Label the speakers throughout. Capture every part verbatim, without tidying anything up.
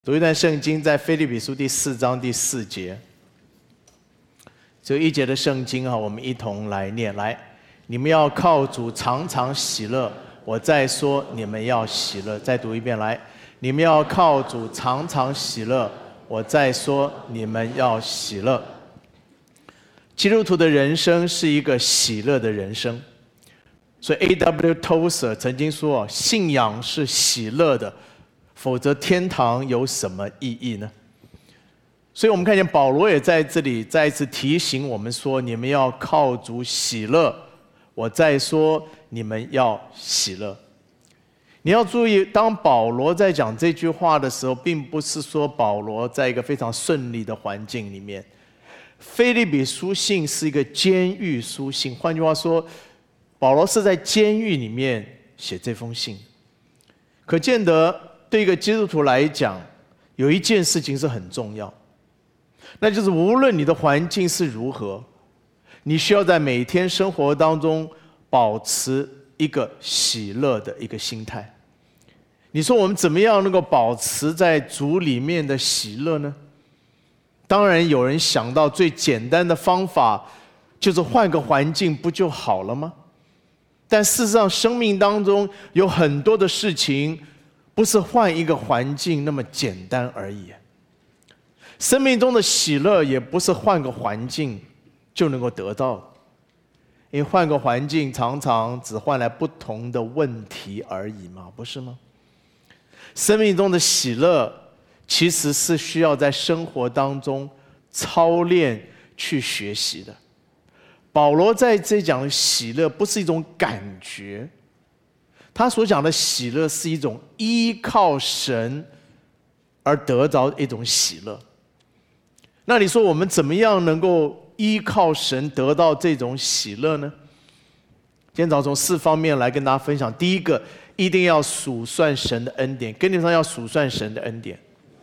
Speaker 1: 读一段圣经，在腓立比书第四章第四节，只有一节的圣经啊，我们一同来念。来，你们要靠主常常喜乐。我再说，你们要喜乐。再读一遍，来，你们要靠主常常喜乐。我再说，你们要喜乐。基督徒的人生是一个喜乐的人生，所以 A W Tozer 曾经说，信仰是喜乐的。否则天堂有什么意义呢？所以我们看见保罗也在这里再一次提醒我们说，你们要靠主喜乐。我再说，你们要喜乐。你要注意，当保罗在讲这句话的时候，并不是说保罗在一个非常顺利的环境里面。腓立比书信是一个监狱书信，换句话说，保罗是在监狱里面写这封信，可见得对一个基督徒来讲，有一件事情是很重要，那就是无论你的环境是如何，你需要在每天生活当中保持一个喜乐的一个心态。你说我们怎么样能够保持在主里面的喜乐呢？当然有人想到最简单的方法，就是换个环境不就好了吗？但事实上生命当中有很多的事情不是换一个环境那么简单而已，生命中的喜乐也不是换个环境就能够得到的，因为换个环境常常只换来不同的问题而已嘛，不是吗？生命中的喜乐其实是需要在生活当中操练去学习的。保罗在这讲的喜乐不是一种感觉，他所讲的喜乐是一种依靠神而得着一种喜乐。那你说我们怎么样能够依靠神得到这种喜乐呢？今天早上从四方面来跟大家分享。第一个，一定要数算神的恩典，跟你说要数算神的恩典，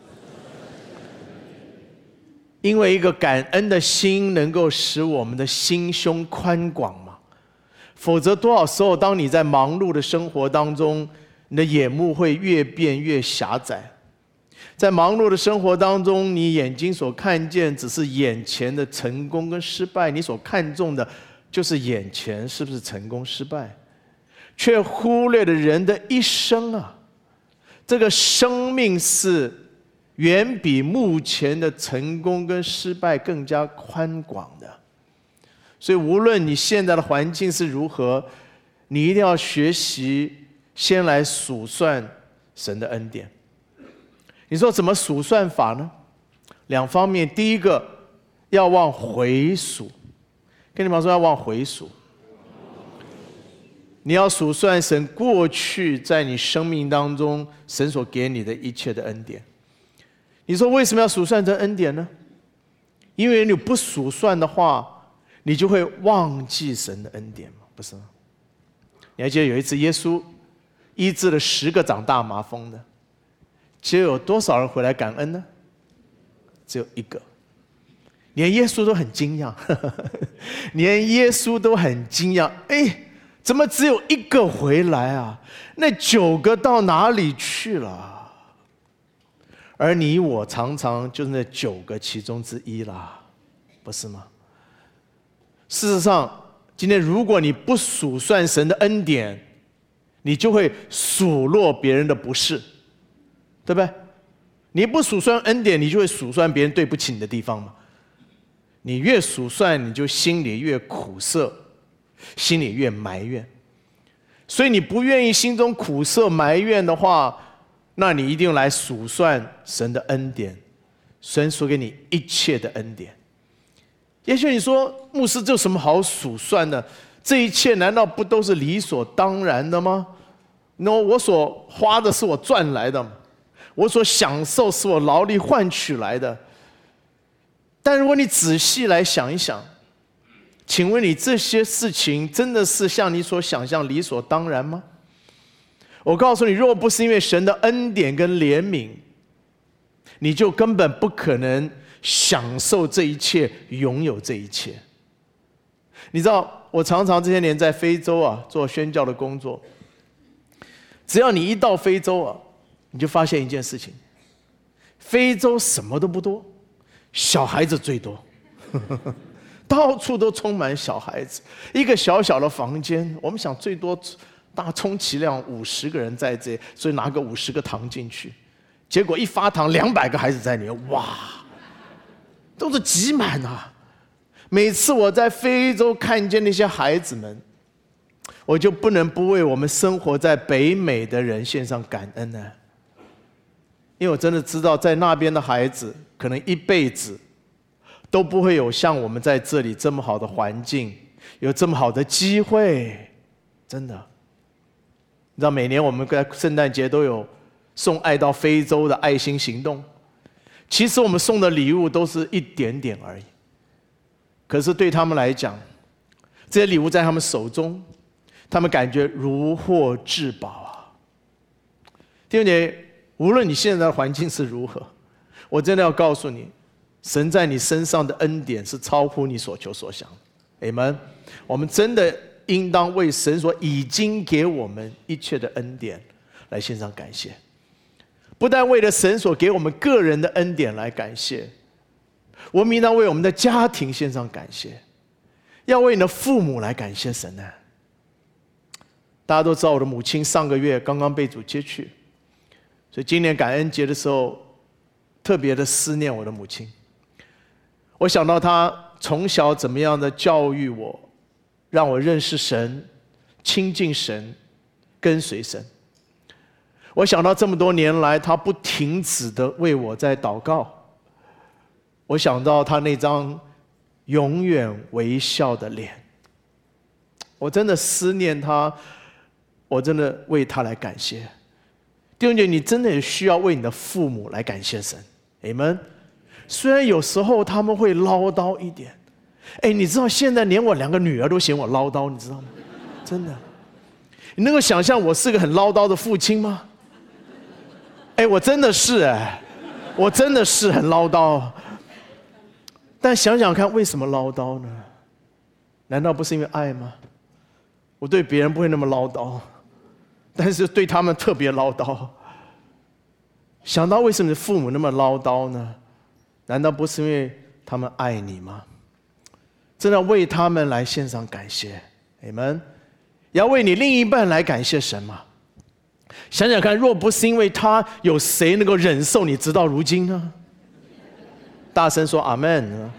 Speaker 1: 因为一个感恩的心能够使我们的心胸宽广嘛。否则多少时候当你在忙碌的生活当中，你的眼目会越变越狭窄。在忙碌的生活当中，你眼睛所看见只是眼前的成功跟失败，你所看重的就是眼前是不是成功失败，却忽略了人的一生啊。这个生命是远比目前的成功跟失败更加宽广的。所以无论你现在的环境是如何，你一定要学习先来数算神的恩典。你说怎么数算法呢？两方面，第一个要往回数，跟你们说要往回数。你要数算神过去在你生命当中神所给你的一切的恩典。你说为什么要数算这恩典呢？因为你不数算的话，你就会忘记神的恩典吗？不是吗？你还记得有一次耶稣医治了十个长大麻风的，结果有多少人回来感恩呢？只有一个。连耶稣都很惊讶，呵呵连耶稣都很惊讶，哎，怎么只有一个回来啊？那九个到哪里去了？而你我常常就是那九个其中之一啦，不是吗？事实上，今天如果你不数算神的恩典，你就会数落别人的不是，对不对？你不数算恩典，你就会数算别人对不起你的地方嘛。你越数算，你就心里越苦涩，心里越埋怨。所以你不愿意心中苦涩埋怨的话，那你一定来数算神的恩典，神所给你一切的恩典。也许你说，牧师这有什么好数算的？这一切难道不都是理所当然的吗？ No， 我所花的是我赚来的，我所享受是我劳力换取来的。但如果你仔细来想一想，请问你这些事情真的是像你所想象理所当然吗？我告诉你，若不是因为神的恩典跟怜悯，你就根本不可能享受这一切，拥有这一切。你知道，我常常这些年在非洲啊做宣教的工作，只要你一到非洲啊，你就发现一件事情， 非洲什么都不多，小孩子最多，到处都充满小孩子。一个小小的房间，我们想最多大充其量五十个人在这，所以拿个五十个糖进去，结果一发糖，两百个孩子在里面，哇，都是挤满啊！每次我在非洲看见那些孩子们，我就不能不为我们生活在北美的人献上感恩呢。因为我真的知道，在那边的孩子可能一辈子都不会有像我们在这里这么好的环境，有这么好的机会，真的。你知道，每年我们在圣诞节都有送爱到非洲的爱心行动，其实我们送的礼物都是一点点而已，可是对他们来讲，这些礼物在他们手中，他们感觉如获至宝啊！弟兄姐妹，无论你现在的环境是如何，我真的要告诉你，神在你身上的恩典是超乎你所求所想的。Amen。我们真的应当为神所已经给我们一切的恩典来献上感谢，不但为了神所给我们个人的恩典来感谢，我们应当为我们的家庭献上感谢，要为你的父母来感谢神呢。大家都知道，我的母亲上个月刚刚被主接去。所以今年感恩节的时候，特别的思念我的母亲。我想到她从小怎么样的教育我，让我认识神、亲近神、跟随神。我想到这么多年来，她不停止的为我在祷告。我想到她那张永远微笑的脸，我真的思念她，我真的为她来感谢。弟兄姐妹，你真的也需要为你的父母来感谢神。Amen。虽然有时候他们会唠叨一点，哎，你知道现在连我两个女儿都嫌我唠叨，你知道吗？真的，你能够想象我是个很唠叨的父亲吗？哎，我真的是哎，我真的是很唠叨。但想想看，为什么唠叨呢？难道不是因为爱吗？我对别人不会那么唠叨，但是对他们特别唠叨。想到为什么父母那么唠叨呢？难道不是因为他们爱你吗？真的为他们来献上感谢，你们要为你另一半来感谢神吗？想想看，若不是因为他，有谁能够忍受你直到如今呢？大声说阿们。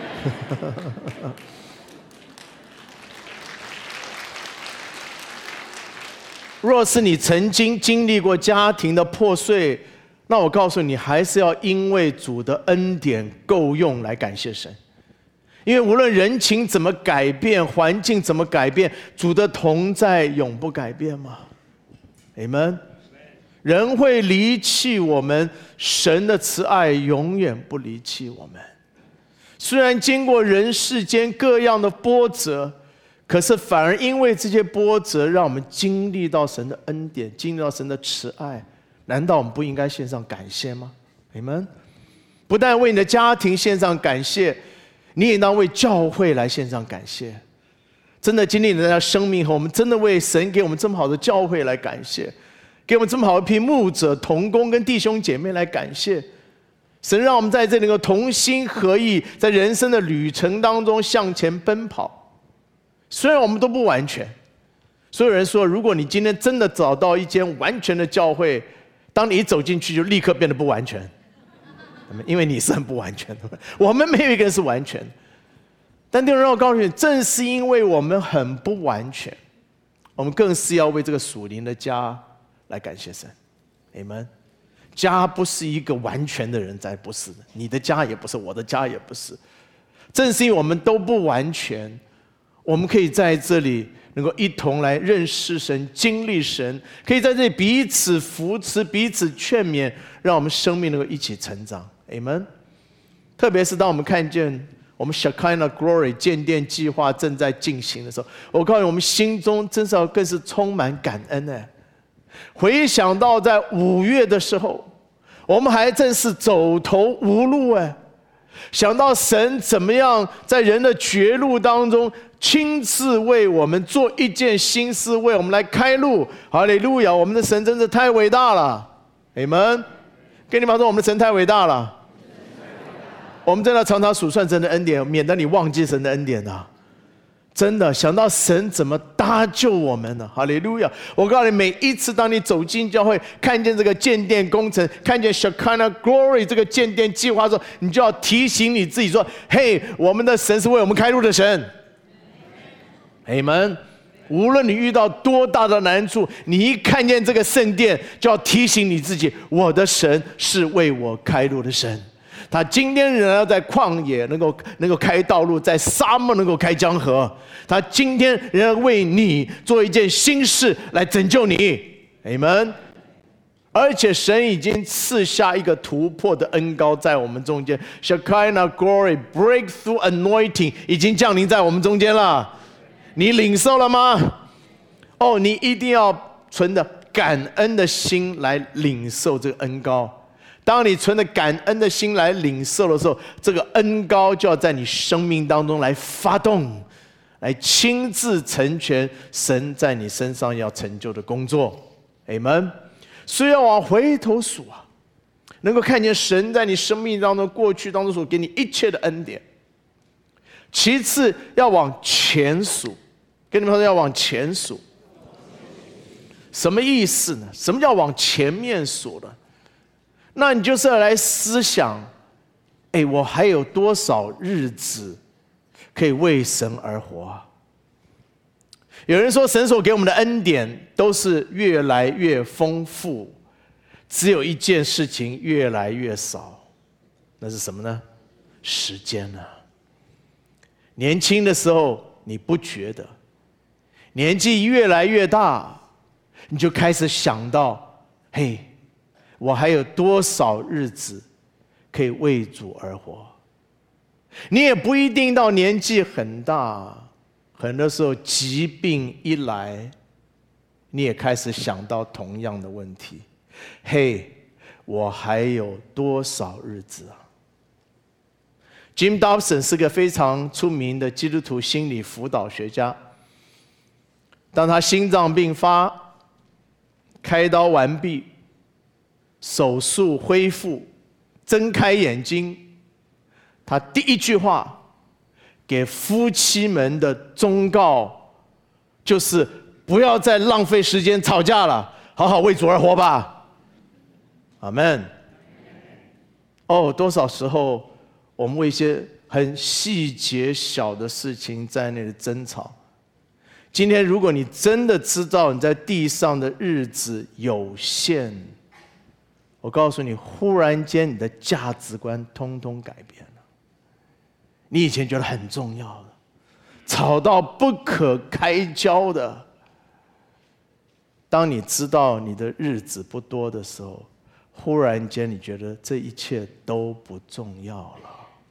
Speaker 1: 若是你曾经经历过家庭的破碎，那我告诉你，还是要因为主的恩典够用来感谢神。因为无论人情怎么改变，环境怎么改变，主的同在永不改变吗？ Amen。 人会离弃我们，神的慈爱永远不离弃我们。虽然经过人世间各样的波折，可是反而因为这些波折，让我们经历到神的恩典，经历到神的慈爱。难道我们不应该献上感谢吗？你们不但为你的家庭献上感谢，你也当为教会来献上感谢。真的经历人家生命后，我们真的为神给我们这么好的教会来感谢，给我们这么好一批牧者、同工跟弟兄姐妹来感谢。神让我们在这里能够同心合意，在人生的旅程当中向前奔跑。虽然我们都不完全，所有人说，如果你今天真的找到一间完全的教会，当你一走进去就立刻变得不完全，因为你是很不完全的。我们没有一个人是完全的。但弟兄，让我告诉你，正是因为我们很不完全，我们更是要为这个属灵的家来感谢神。Amen。家不是一个完全的人在，不是的，你的家也不是，我的家也不是。正是因为我们都不完全，我们可以在这里能够一同来认识神、经历神，可以在这里彼此扶持、彼此劝勉，让我们生命能够一起成长。Amen。特别是当我们看见我们 Shekinah Glory 建殿计划正在进行的时候，我告诉你，我们心中真是要更是充满感恩呢。回想到在五月的时候，我们还正是走投无路哎，想到神怎么样在人的绝路当中亲自为我们做一件新事，为我们来开路。哈利路亚！我们的神真是太伟大了，阿们。 跟你们说，我们的神太伟大了。我们真的常常数算神的恩典，免得你忘记神的恩典啊！真的想到神怎么搭救我们呢？哈利路亚！我告诉你，每一次当你走进教会，看见这个建殿工程，看见 Shekinah Glory 这个建殿计划的时候，你就要提醒你自己说：嘿，我们的神是为我们开路的神。Amen。无论你遇到多大的难处，你一看见这个圣殿，就要提醒你自己：我的神是为我开路的神。他今天仍然要在旷野能够能够开道路，在沙漠能够开江河。他今天仍然为你做一件新事来拯救你 ，Amen。而且神已经赐下一个突破的恩膏在我们中间 ，Shekinah Glory Breakthrough Anointing 已经降临在我们中间了。你领受了吗？哦，你一定要存着感恩的心来领受这个恩膏。当你存着感恩的心来领受的时候，这个恩膏就要在你生命当中来发动，来亲自成全神在你身上要成就的工作。Amen。所以要往回头数啊，能够看见神在你生命当中过去当中所给你一切的恩典。其次要往前数，跟你们说要往前数。什么意思呢？什么叫往前面数呢？那你就是要来思想，哎，我还有多少日子可以为神而活啊？有人说，神所给我们的恩典都是越来越丰富，只有一件事情越来越少，那是什么呢？时间啊！年轻的时候你不觉得，年纪越来越大，你就开始想到，嘿，我还有多少日子可以为主而活？你也不一定到年纪很大，很多时候疾病一来，你也开始想到同样的问题：嘿，我还有多少日子啊？ Jim Dobson 是个非常出名的基督徒心理辅导学家。当他心脏病发，开刀完毕，手术恢复，睁开眼睛，他第一句话给夫妻们的忠告就是：不要再浪费时间吵架了，好好为主而活吧。阿们。哦，多少时候我们为一些很细节小的事情在那里争吵。今天，如果你真的知道你在地上的日子有限，我告诉你，忽然间你的价值观通通改变了。你以前觉得很重要的，吵到不可开交的，当你知道你的日子不多的时候，忽然间你觉得这一切都不重要了。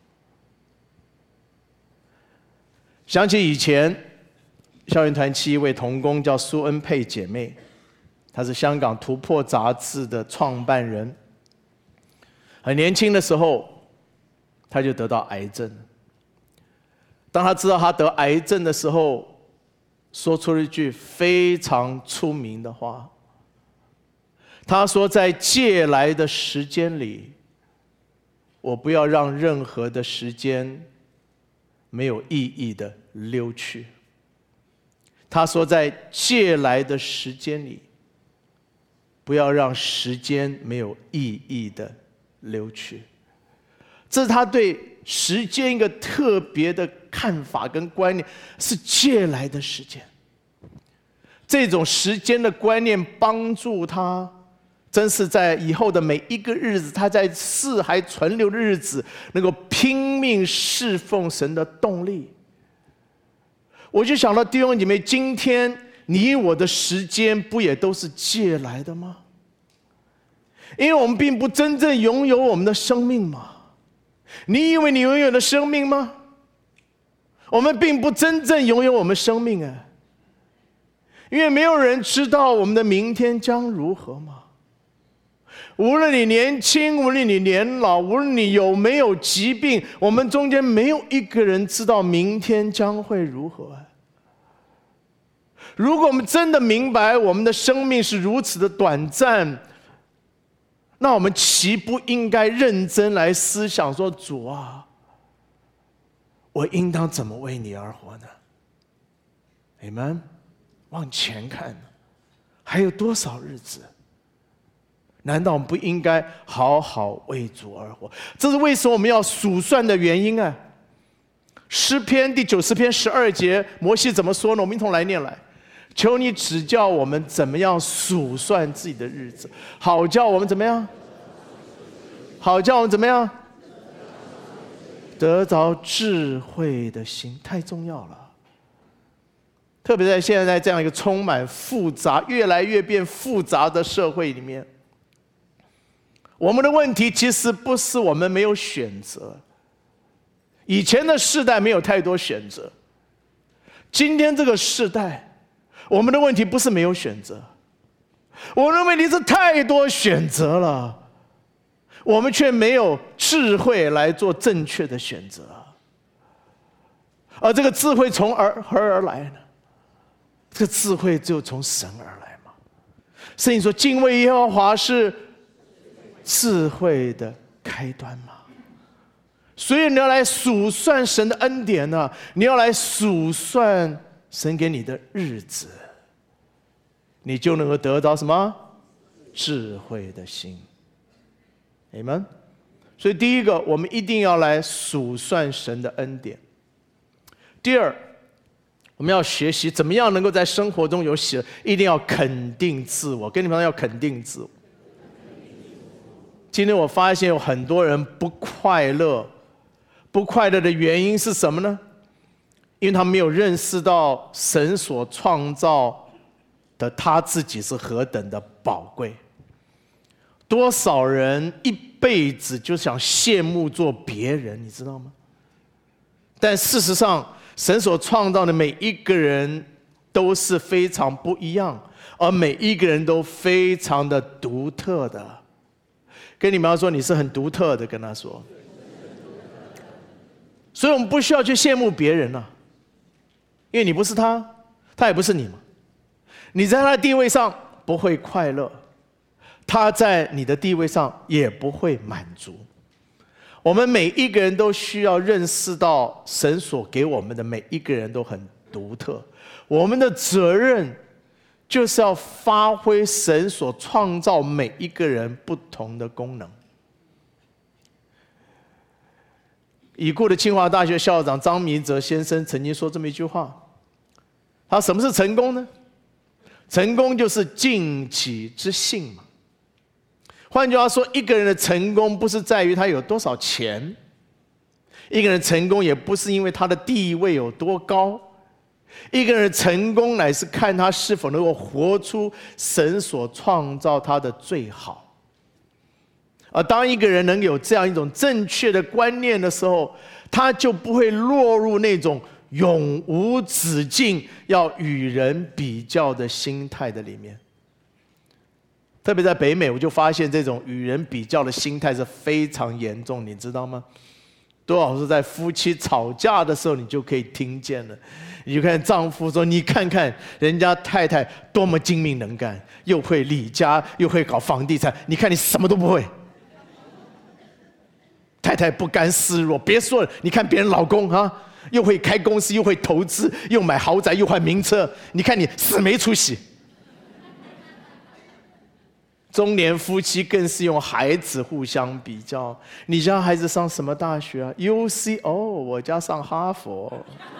Speaker 1: 想起以前校园团契一位同工叫苏恩佩姐妹，她是香港突破杂志的创办人。很年轻的时候，她就得到癌症。当她知道她得癌症的时候，说出了一句非常出名的话。她说：“在借来的时间里，我不要让任何的时间没有意义的溜去。”他说，在借来的时间里，不要让时间没有意义的溜去。这是他对时间一个特别的看法跟观念，是借来的时间。这种时间的观念帮助他，真是在以后的每一个日子，他在世还存留的日子，能够拼命侍奉神的动力。我就想到弟兄姐妹，今天你我的时间不也都是借来的吗？因为我们并不真正拥有我们的生命嘛。你以为你拥有了生命吗？我们并不真正拥有我们生命啊，因为没有人知道我们的明天将如何嘛。无论你年轻，无论你年老，无论你有没有疾病，我们中间没有一个人知道明天将会如何。如果我们真的明白我们的生命是如此的短暂， 那我们岂不应该认真来思想说，主啊，我应当怎么为你而活呢？你们往前看，还有多少日子？难道我们不应该好好为主而活？这是为什么我们要数算的原因啊！诗篇第九十篇十二节，摩西怎么说呢？我们一同来念来。求你指教我们怎么样数算自己的日子，好叫我们怎么样？好叫我们怎么样？得着智慧的心，太重要了。特别在现在这样一个充满复杂、越来越变复杂的社会里面，我们的问题其实不是我们没有选择。以前的世代没有太多选择，今天这个世代，我们的问题不是没有选择，我们的问题是太多选择了，我们却没有智慧来做正确的选择。而这个智慧从而何而来呢？这个智慧就从神而来嘛。圣经说，敬畏耶和华是智慧的开端嘛。所以你要来数算神的恩典呢、啊，你要来数算神给你的日子，你就能够得到什么？智慧的心。Amen。所以第一个，我们一定要来数算神的恩典。第二，我们要学习怎么样能够在生活中有喜乐，一定要肯定自我。跟你们说，要肯定自我。今天我发现有很多人不快乐，不快乐的原因是什么呢？因为他没有认识到神所创造的他自己是何等的宝贵。多少人一辈子就想羡慕做别人，你知道吗？但事实上，神所创造的每一个人都是非常不一样，而每一个人都非常的独特的。跟你们要说，你是很独特的，跟他说。所以我们不需要去羡慕别人啊，因为你不是他，他也不是你嘛。你在他的地位上不会快乐，他在你的地位上也不会满足。我们每一个人都需要认识到，神所给我们的每一个人都很独特。我们的责任就是要发挥神所创造每一个人不同的功能。已故的清华大学校长张弥泽先生曾经说这么一句话，他什么是成功呢？成功就是尽己之性嘛。换句话说，一个人的成功不是在于他有多少钱，一个人成功也不是因为他的地位有多高，一个人的成功乃是看他是否能够活出神所创造他的最好。而当一个人能有这样一种正确的观念的时候，他就不会落入那种永无止境要与人比较的心态的里面。特别在北美，我就发现这种与人比较的心态是非常严重，你知道吗？多少是在夫妻吵架的时候，你就可以听见了。你就看丈夫说：“你看看人家太太多么精明能干，又会理家，又会搞房地产，你看你什么都不会。”太太不甘示弱，别说了，你看别人老公啊，又会开公司，又会投资，又买豪宅，又换名车，你看你死没出息。中年夫妻更是用孩子互相比较，你家孩子上什么大学啊 ？U C 哦，我家上哈佛。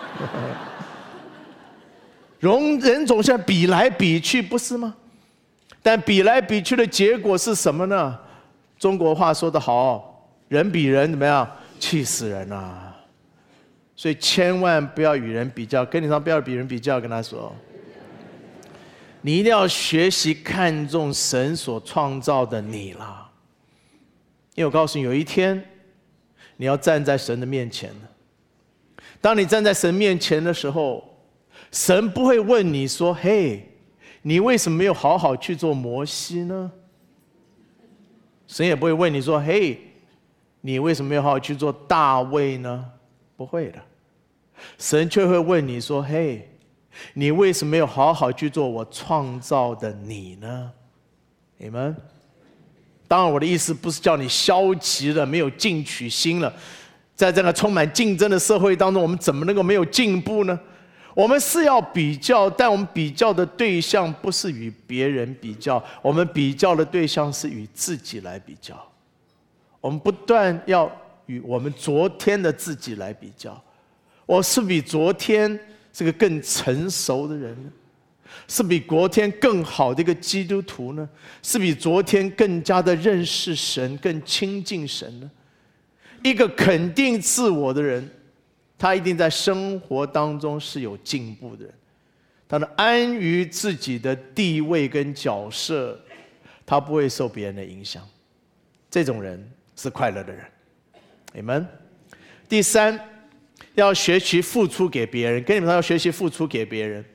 Speaker 1: 人人总是比来比去，不是吗？但比来比去的结果是什么呢？中国话说得好，人比人怎么样？气死人啊！所以千万不要与人比较，跟你说不要与人比较，跟他说。你一定要学习看重神所创造的你啦，因为我告诉你，有一天你要站在神的面前。当你站在神面前的时候，神不会问你说：“嘿，你为什么没有好好去做摩西呢？”神也不会问你说：“嘿，你为什么没有好好去做大卫呢？”不会的，神却会问你说：“嘿，你为什么没有好好去做我创造的你呢？”你们， 当然，我的意思不是叫你消极了，没有进取心了。在这个充满竞争的社会当中，我们怎么能够没有进步呢？我们是要比较，但我们比较的对象不是与别人比较，我们比较的对象是与自己来比较。我们不断要与我们昨天的自己来比较，我是比昨天是个更成熟的人呢，是比昨天更好的一个基督徒呢，是比昨天更加的认识神、更亲近神呢？一个肯定自我的人，他一定在生活当中是有进步的人，他能安于自己的地位跟角色，他不会受别人的影响。这种人是快乐的人。Amen。第三，要学习付出给别人。跟你们说，要学习付出给别人。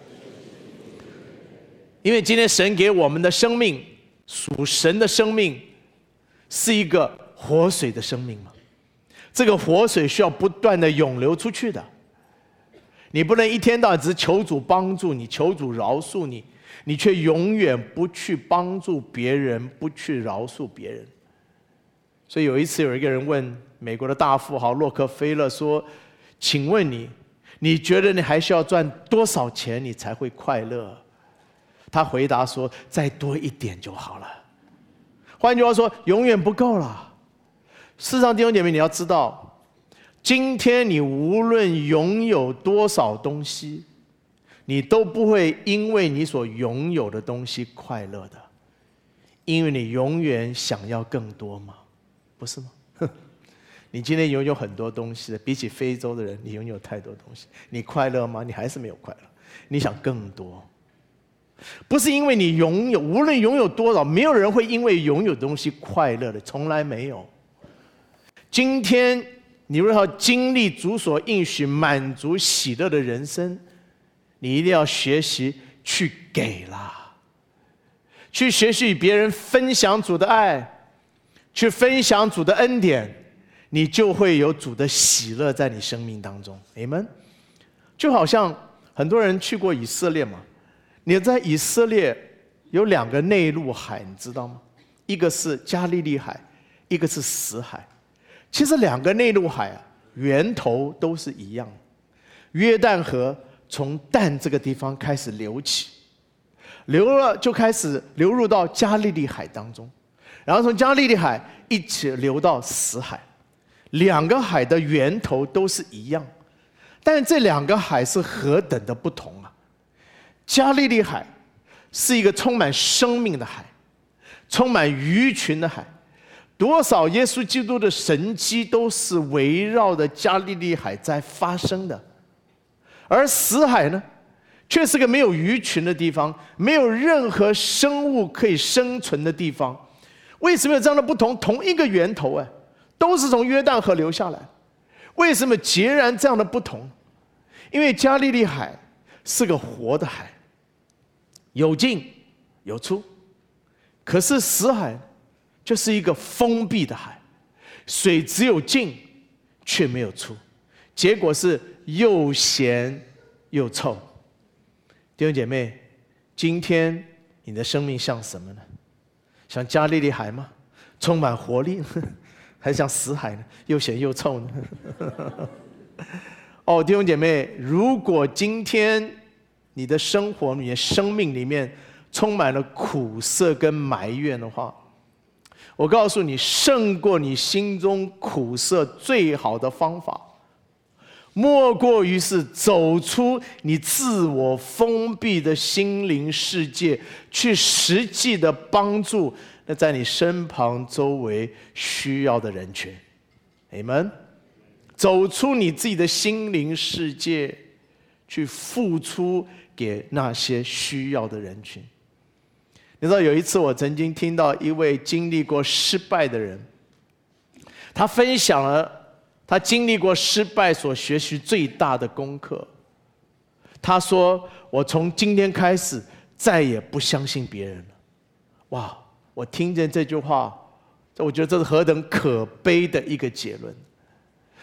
Speaker 1: 因为今天神给我们的生命，属神的生命，是一个活水的生命嘛。这个活水需要不断的涌流出去的。你不能一天到晚只是求主帮助你，求主饶恕你，你却永远不去帮助别人，不去饶恕别人。所以有一次有一个人问美国的大富豪洛克菲勒说，请问你，你觉得你还需要赚多少钱你才会快乐？他回答说，再多一点就好了。换句话说，永远不够了。事实上，弟兄姐妹，你要知道，今天你无论拥有多少东西，你都不会因为你所拥有的东西快乐的，因为你永远想要更多嘛，不是吗？你今天拥有很多东西，比起非洲的人，你拥有太多东西，你快乐吗？你还是没有快乐，你想更多。不是因为你拥有，无论拥有多少，没有人会因为拥有东西快乐的，从来没有。今天你如果要经历主所应许满足喜乐的人生，你一定要学习去给啦，去学习与别人分享主的爱，去分享主的恩典，你就会有主的喜乐在你生命当中。Amen。就好像很多人去过以色列嘛，你在以色列有两个内陆海，你知道吗？一个是加利利海，一个是死海。其实两个内陆海啊，源头都是一样。约旦河从但这个地方开始流起，流了就开始流入到加利利海当中，然后从加利利海一起流到死海。两个海的源头都是一样，但这两个海是何等的不同啊！加利利海是一个充满生命的海，充满鱼群的海。多少耶稣基督的神迹都是围绕着加利利海在发生的，而死海呢，却是个没有鱼群的地方，没有任何生物可以生存的地方。为什么有这样的不同？同一个源头哎，都是从约旦河流下来，为什么截然这样的不同？因为加利利海是个活的海，有进有出，可是死海就是一个封闭的海，水只有进却没有出，结果是又咸又臭。弟兄姐妹，今天你的生命像什么呢？像加利利海吗？充满活力，还是像死海呢？又咸又臭呢？哦，弟兄姐妹，如果今天你的生活、你的生命里面充满了苦涩跟埋怨的话，我告诉你，胜过你心中苦涩最好的方法，莫过于是走出你自我封闭的心灵世界，去实际的帮助那在你身旁周围需要的人群。Amen。走出你自己的心灵世界，去付出给那些需要的人群。你知道有一次我曾经听到一位经历过失败的人，他分享了他经历过失败所学习最大的功课。他说，我从今天开始再也不相信别人了。哇，我听见这句话，我觉得这是何等可悲的一个结论。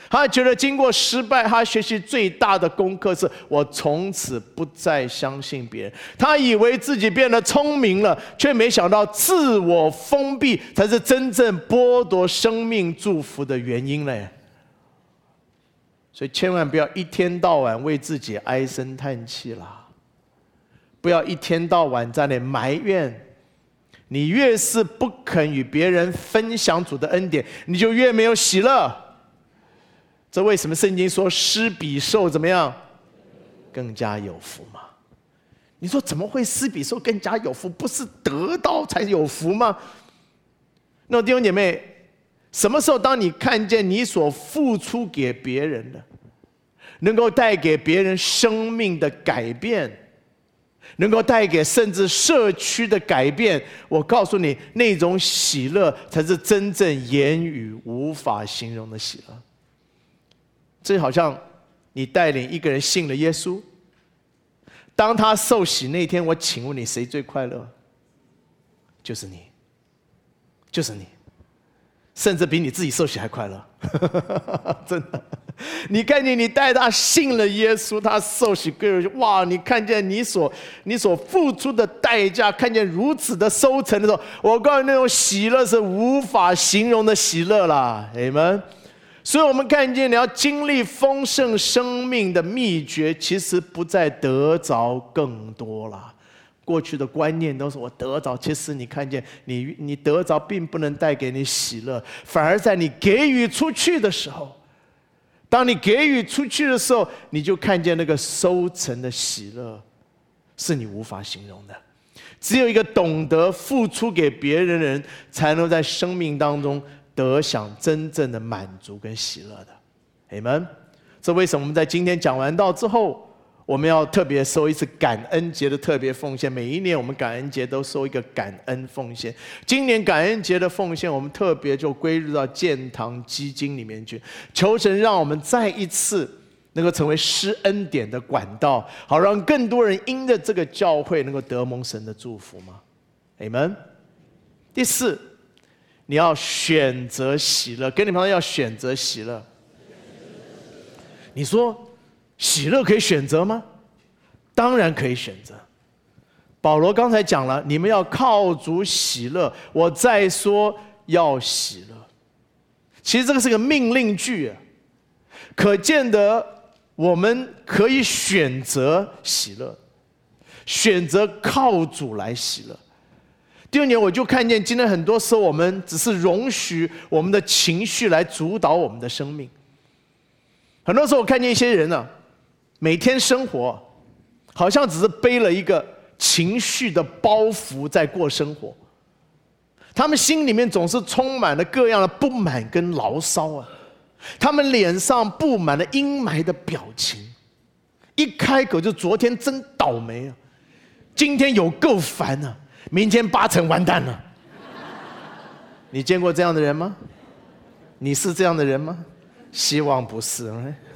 Speaker 1: 他觉得经过失败，他学习最大的功课是我从此不再相信别人。他以为自己变得聪明了，却没想到自我封闭才是真正剥夺生命祝福的原因嘞。所以千万不要一天到晚为自己唉声叹气啦，不要一天到晚在那埋怨。你越是不肯与别人分享主的恩典，你就越没有喜乐。这为什么圣经说施比受怎么样更加有福吗？你说怎么会施比受更加有福？不是得到才有福吗？那弟兄姐妹，什么时候当你看见你所付出给别人的能够带给别人生命的改变，能够带给甚至社区的改变，我告诉你，那种喜乐才是真正言语无法形容的喜乐。这好像你带领一个人信了耶稣，当他受洗那天，我请问你，谁最快乐？就是你，就是你，甚至比你自己受洗还快乐。真的，你看见你带他信了耶稣，他受洗归入，哇！你看见你所你所付出的代价，看见如此的收成的时候，我告诉你，那种喜乐是无法形容的喜乐啦，阿们。所以我们看见你要经历丰盛生命的秘诀，其实不在得着更多啦。过去的观念都是我得着，其实你看见你你得着并不能带给你喜乐，反而在你给予出去的时候，当你给予出去的时候，你就看见那个收成的喜乐，是你无法形容的。只有一个懂得付出给别人的人，才能在生命当中得享真正的满足跟喜乐的。阿们。这为什么我们在今天讲完道之后，我们要特别收一次感恩节的特别奉献？每一年我们感恩节都收一个感恩奉献。今年感恩节的奉献，我们特别就归入到建堂基金里面去，求神让我们再一次能够成为施恩典的管道，好让更多人因着这个教会能够得蒙神的祝福吗？阿们。第四，你要选择喜乐，跟你朋友要选择喜乐。你说喜乐可以选择吗？当然可以选择。保罗刚才讲了，你们要靠主喜乐，我再说要喜乐。其实这个是个命令句，可见得我们可以选择喜乐，选择靠主来喜乐。第二年我就看见，今天很多时候我们只是容许我们的情绪来主导我们的生命。很多时候我看见一些人啊，每天生活好像只是背了一个情绪的包袱在过生活，他们心里面总是充满了各样的不满跟牢骚啊，他们脸上布满了阴霾的表情，一开口就昨天真倒霉啊，今天有够烦啊，明天八成完蛋了。你见过这样的人吗？你是这样的人吗？希望不是。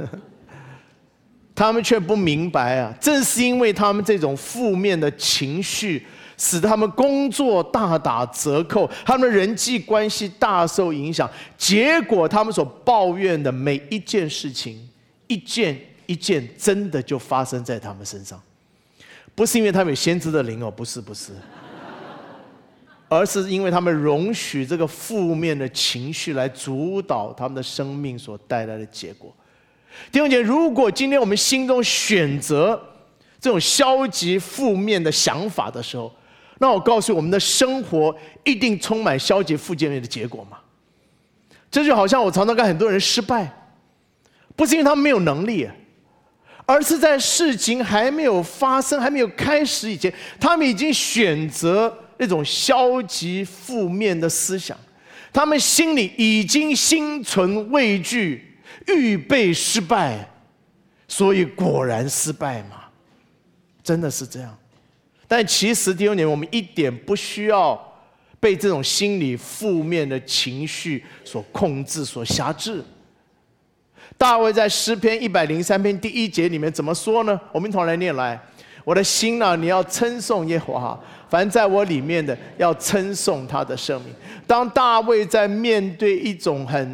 Speaker 1: 他们却不明白啊，正是因为他们这种负面的情绪，使他们工作大打折扣，他们的人际关系大受影响，结果他们所抱怨的每一件事情，一件一件真的就发生在他们身上。不是因为他们有先知的灵哦，不是不是，而是因为他们容许这个负面的情绪来主导他们的生命所带来的结果。弟兄姐妹，如果今天我们心中选择这种消极负面的想法的时候，那我告诉你，我们的生活一定充满消极负面的结果嘛。这就好像我常常跟很多人失败，不是因为他们没有能力，而是在事情还没有发生、还没有开始以前，他们已经选择那种消极负面的思想，他们心里已经心存畏惧，预备失败，所以果然失败嘛，真的是这样。但其实弟兄姐妹，我们一点不需要被这种心理负面的情绪所控制、所辖制。大卫在诗篇一百零三篇第一节里面怎么说呢？我们一同来念来：我的心啊，你要称颂耶和华，凡在我里面的要称颂他的圣名。当大卫在面对一种很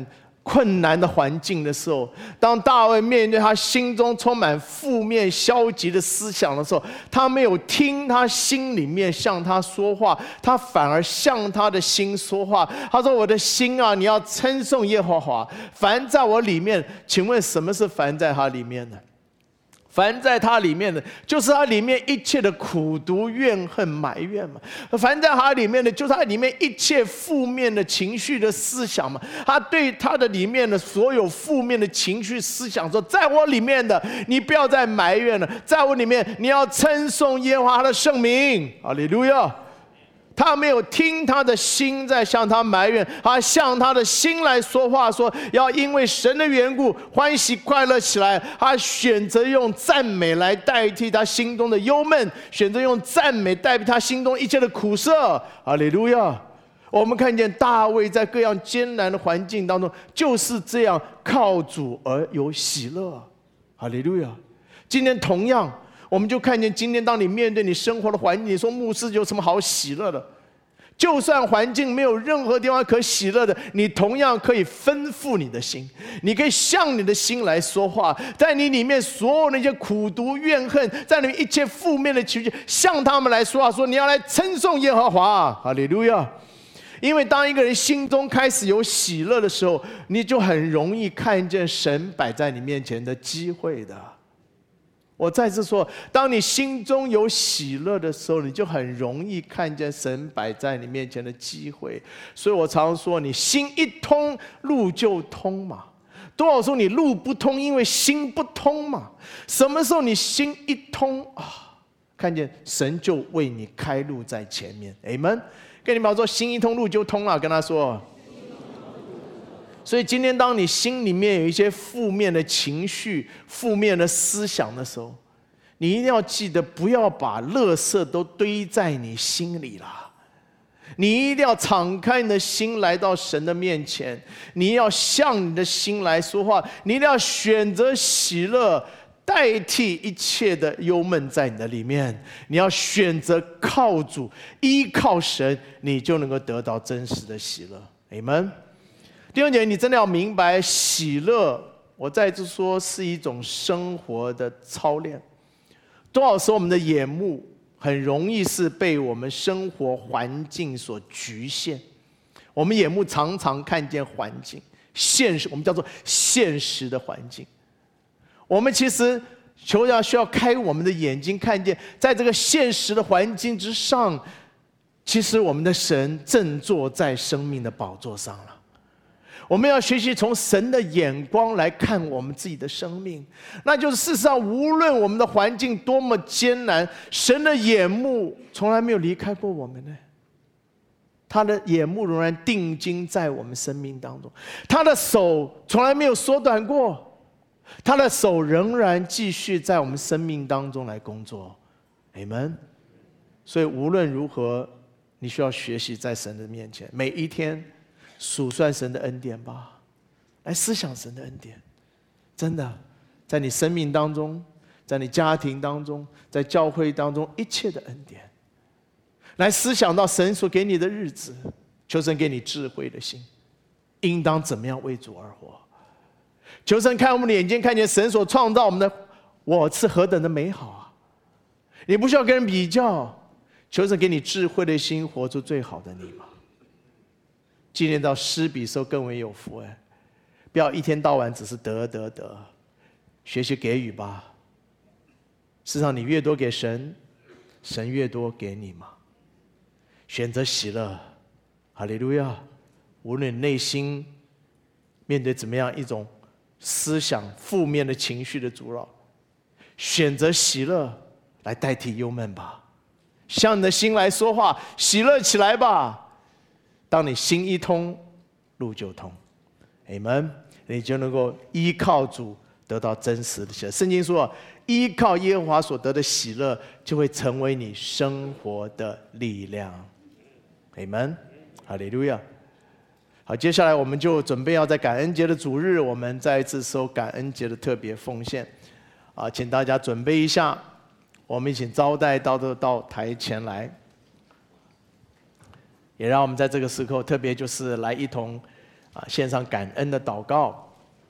Speaker 1: 困难的环境的时候，当大卫面对他心中充满负面消极的思想的时候，他没有听他心里面向他说话，他反而向他的心说话。他说：“我的心啊，你要称颂耶和华，凡在我里面。”请问什么是凡在他里面呢？凡在他里面的，就是他里面一切的苦毒、怨恨、埋怨嘛。凡在他里面的，就是他里面一切负面的情绪的思想嘛。他对他的里面的所有负面的情绪思想说：“在我里面的，你不要再埋怨了；在我里面，你要称颂耶和华的圣名。”哈利路亚！他没有听他的心在向他埋怨，他向他的心来说话，说要因为神的缘故欢喜快乐起来。他选择用赞美来代替他心中的忧闷，选择用赞美代替他心中一切的苦涩。哈利路亚！我们看见大卫在各样艰难的环境当中，就是这样靠主而有喜乐。哈利路亚！今天同样，我们就看见今天当你面对你生活的环境，你说牧师有什么好喜乐的？就算环境没有任何地方可喜乐的，你同样可以吩咐你的心，你可以向你的心来说话，在你里面所有那些苦毒怨恨，在里面一切负面的情绪，向他们来说话，说你要来称颂耶和华。哈利路亚！因为当一个人心中开始有喜乐的时候，你就很容易看见神摆在你面前的机会的。我再次说，当你心中有喜乐的时候，你就很容易看见神摆在你面前的机会。所以我常说，你心一通，路就通嘛。多少时候你路不通，因为心不通嘛。什么时候你心一通啊，看见神就为你开路在前面。Amen。跟你们说，心一通，路就通了。跟他说。所以今天当你心里面有一些负面的情绪、负面的思想的时候，你一定要记得，不要把垃圾都堆在你心里了。你一定要敞开你的心来到神的面前，你要向你的心来说话，你一定要选择喜乐代替一切的忧闷在你的里面。你要选择靠主，依靠神，你就能够得到真实的喜乐。Amen。弟兄姐妹，你真的要明白，喜乐，我再次说，是一种生活的操练。多少时候我们的眼目很容易是被我们生活环境所局限，我们眼目常常看见环境现实，我们叫做现实的环境。我们其实求要需要开我们的眼睛，看见在这个现实的环境之上，其实我们的神正坐在生命的宝座上了。我们要学习从神的眼光来看我们自己的生命，那就是事实上，无论我们的环境多么艰难，神的眼目从来没有离开过我们呢。他的眼目仍然定睛在我们生命当中，他的手从来没有缩短过，他的手仍然继续在我们生命当中来工作。Amen。所以无论如何，你需要学习在神的面前，每一天数算神的恩典吧，来思想神的恩典。真的，在你生命当中，在你家庭当中，在教会当中，一切的恩典，来思想到神所给你的日子，求神给你智慧的心，应当怎么样为主而活。求神看我们的眼睛，看见神所创造我们的我是何等的美好啊！你不需要跟人比较，求神给你智慧的心，活出最好的你嘛。今年到施比受更为有福哎！不要一天到晚只是得得得，学习给予吧。事实上，你越多给神，神越多给你嘛。选择喜乐，哈利路亚！无论你内心面对怎么样一种思想负面的情绪的阻扰，选择喜乐来代替忧闷吧。向你的心来说话，喜乐起来吧。当你心一通，路就通。Amen。你就能够依靠主得到真实的喜乐。圣经说，依靠耶和华所得的喜乐，就会成为你生活的力量。Amen。哈利路亚。好，接下来我们就准备要在感恩节的主日，我们再一次收感恩节的特别奉献。啊，请大家准备一下，我们一起招待到的到台前来。也让我们在这个时刻特别就是来一同啊，献上感恩的祷告。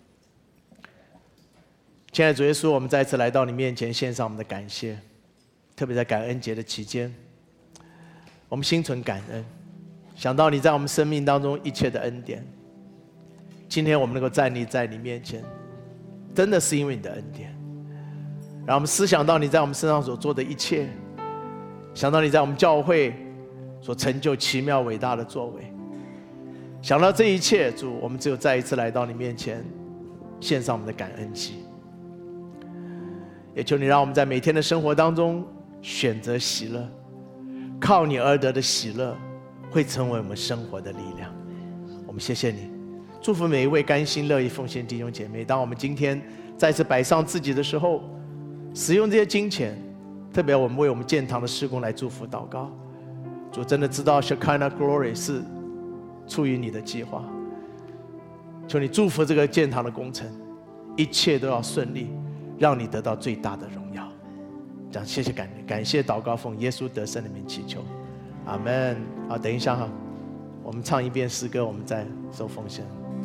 Speaker 1: 亲爱的主耶稣，我们再次来到你面前，献上我们的感谢。特别在感恩节的期间，我们心存感恩，想到你在我们生命当中一切的恩典。今天我们能够站立在你面前，真的是因为你的恩典。让我们思想到你在我们身上所做的一切，想到你在我们教会所成就奇妙伟大的作为，想到这一切，主，我们只有再一次来到你面前，献上我们的感恩祭。也求你让我们在每天的生活当中选择喜乐，靠你而得的喜乐会成为我们生活的力量。我们谢谢你，祝福每一位甘心乐意奉献弟兄姐妹。当我们今天再次摆上自己的时候，使用这些金钱，特别我们为我们建堂的事工来祝福祷告。主真的知道 Shekinah Glory 是出于你的计划，求你祝福这个建堂的工程，一切都要顺利，让你得到最大的荣耀。这样，谢谢感感谢祷告，奉耶稣得胜的名祈求，阿们。好，等一下哈，我们唱一遍诗歌，我们再收奉献。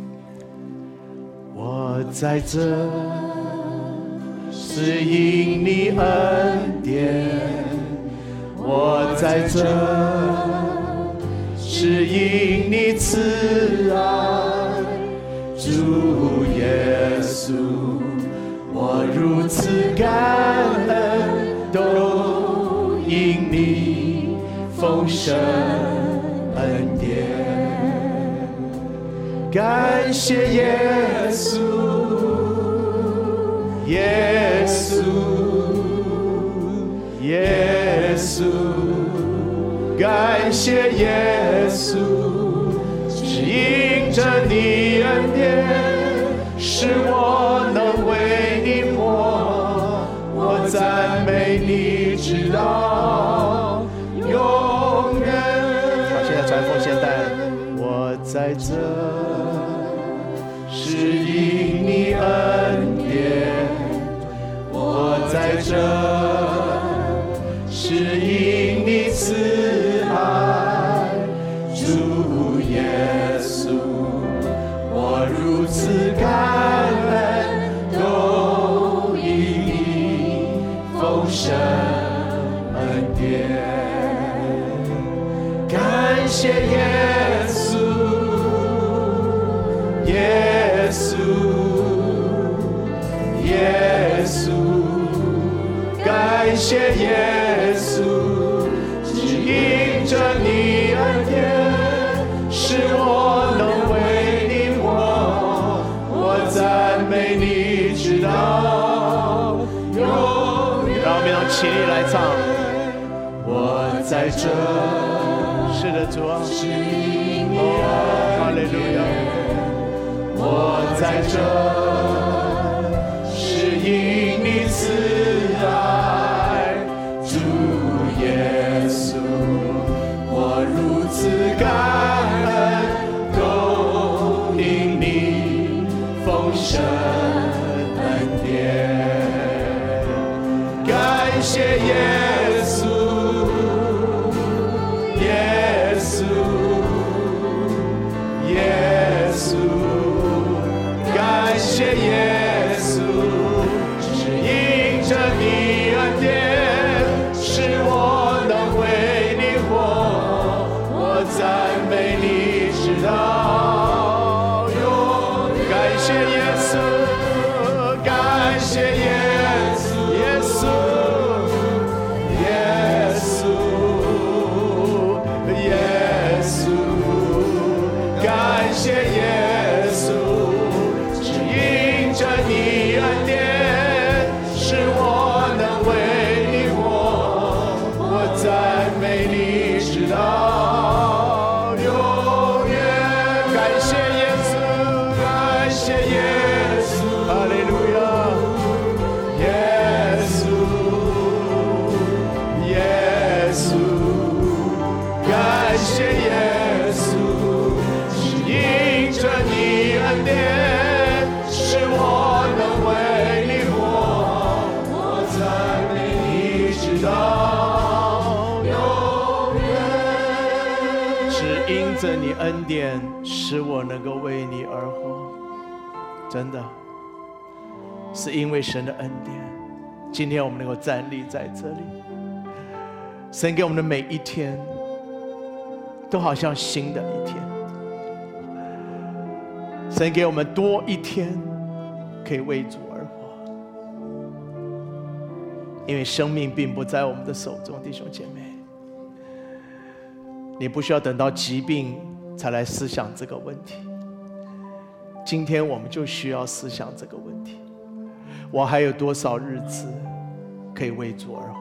Speaker 1: 我在这，是因你恩典；我在这，是因你慈爱。主耶稣，我如此感恩，都因你丰盛恩典。感谢耶稣，耶稣，耶稣，感谢耶稣，是因着你恩典，使我能为你活，我赞美你直到永远。好，现在传奉献带，我在这，是因你恩典；我在这，是因你慈爱。主耶稣，我如此感恩，都因你丰盛恩典。感谢耶稣，耶稣，耶稣，感谢耶稣，是因着你恩典，使我能为你活，我赞美你直到永远。让我们用起立来唱。我在这，是的，主啊，是因你恩典。我在这，是因你慈爱。主耶稣，我如此感恩，都因你丰盛恩典。感谢耶稣，耶稣，耶稣，感谢耶稣，是因着你恩典，使我能为你活，我赞美你直到永远。感谢耶稣，感谢耶稣，耶稣，耶稣，耶稣，感谢耶稣，是因着你恩典，使我能为你活，我赞美你直到永远。感谢耶稣，感谢耶稣，哈利路亚，耶稣，耶稣，感谢耶稣，是因着你恩典，使我能为你活，我赞美你直到永远。是因着你恩典，使我能够为你而活。真的，是因为神的恩典，今天我们能够站立在这里。神给我们的每一天，都好像新的一天。神给我们多一天，可以为主而活。因为生命并不在我们的手中，弟兄姐妹。你不需要等到疾病才来思想这个问题，今天我们就需要思想这个问题：我还有多少日子可以为主而活？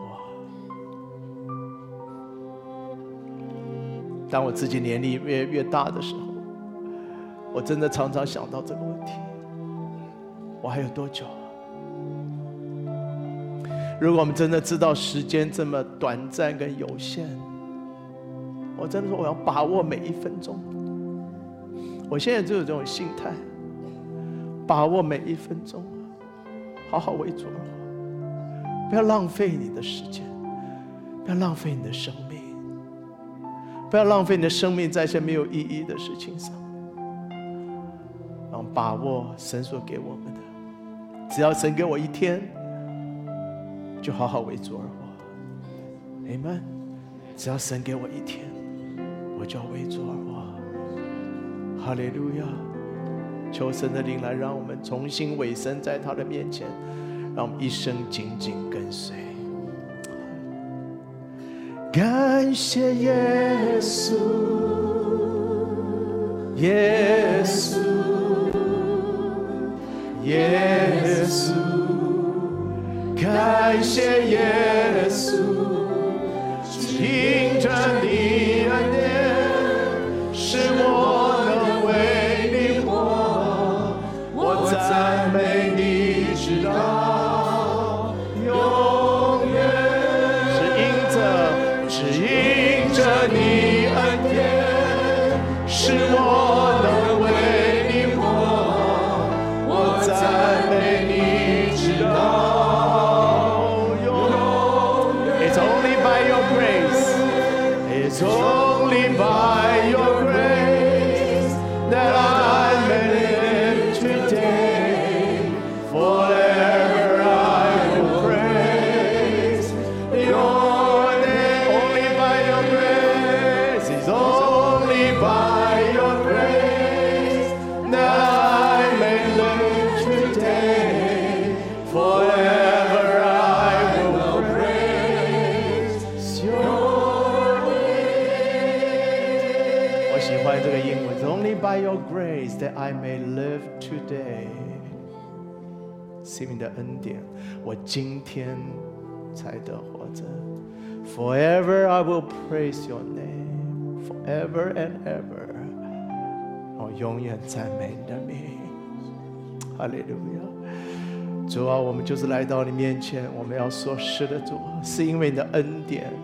Speaker 1: 当我自己年龄越越大的时候，我真的常常想到这个问题：我还有多久？如果我们真的知道时间这么短暂跟有限，我真的说我要把握每一分钟。我现在就有这种心态，把握每一分钟，好好为主而活，不要浪费你的时间，不要浪费你的生命，不要浪费你的生命在一些没有意义的事情上。然后把握神所给我们的，只要神给我一天，就好好为主而活。Amen。只要神给我一天，我就要为主而活。哈利路亚！求神的灵来让我们重新委身在他的面前，让我们一生紧紧跟随。感谢耶稣，耶稣，耶稣，感谢耶稣，凭着你恩典，使我能为你活。我赞美你，直到永远。是因着，是因着你恩典，使我能为你活。我赞美你，直到永远。It's only by your grace. It's only by your grace that I may live today. Forever I will praise your name. Only by your grace. It's only by your grace that I may live today. Forever I will praise your name. 我喜欢这个英文 It's only by your grace that I may live today. 是你的恩典，我今天才得活着。Forever I will praise your name. Forever and ever. 我永远赞美你的名。哈利路亚！主啊，我们就是来到你面前，我们要说是的，主，是因为你的恩典，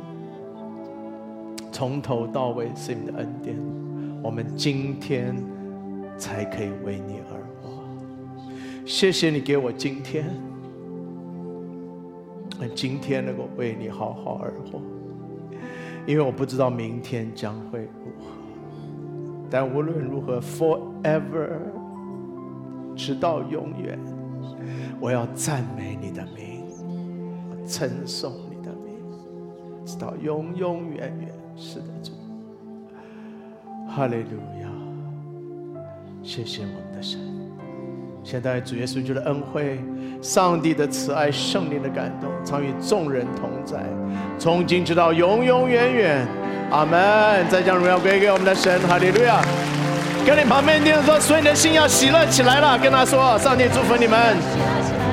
Speaker 1: 从头到尾是你的恩典，我们今天才可以为你而活。谢谢你给我今天，今天能够为你好好而活，因为我不知道明天将会如何，但无论如何 ，forever， 直到永远，我要赞美你的名，我称颂你的名，直到永永远远。是的，主，哈利路亚！谢谢我们的神。现在主耶稣基督的恩惠、上帝的慈爱、圣灵的感动，常与众人同在，从今直到永永远远。阿们！再将荣耀归给我们的神，哈利路亚！跟你旁边的人说，所以你的心要喜乐起来了，跟他说，上帝祝福你们。